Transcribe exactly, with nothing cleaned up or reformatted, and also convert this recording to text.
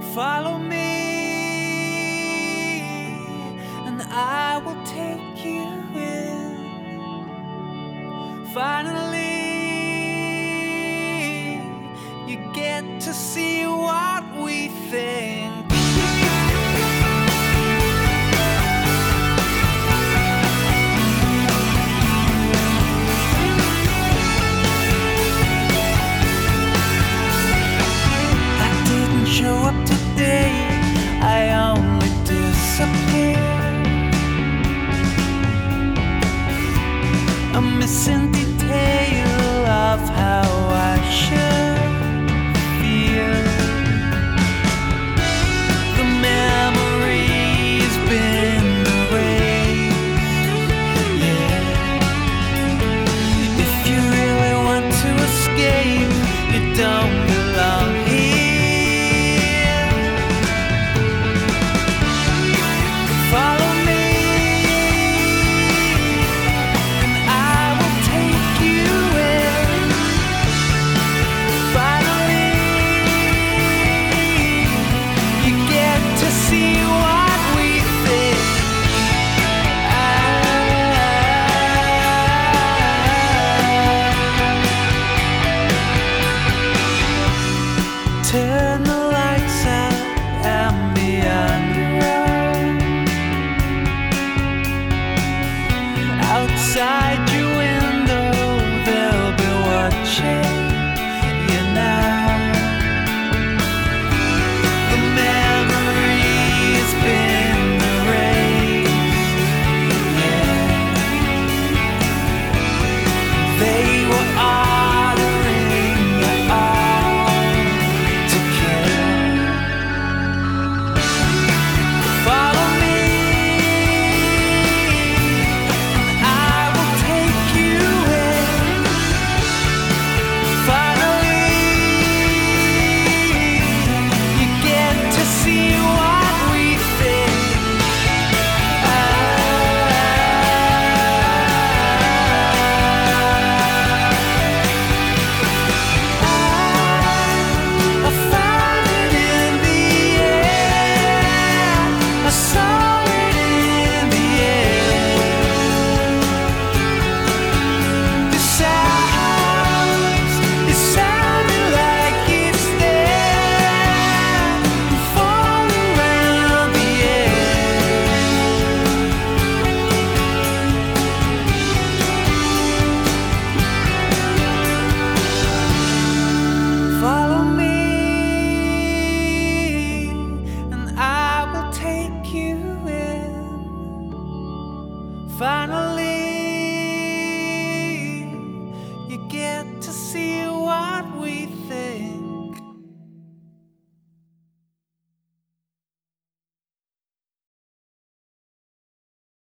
Follow me, and I will take you in. Finally, you get to see what we think. I didn't show up today, I only disappeared. A missing detail of how I should feel. The memory's been erased, yeah. If you really want to escape, you don't belong here. Follow me, and I will take you in. Finally, you get to see what we think. Turn the lights out and be underground. Outside your window, they'll be watching you now. The memory's been erased, yeah. They were ordering you all to kill. Follow me, and I will take you in. Finally, you get to see what we think. I found it in the air. I saw it in the air. The sounds, it sounded like it's there. Fall around the air. Follow me, and I will take you in. Finally.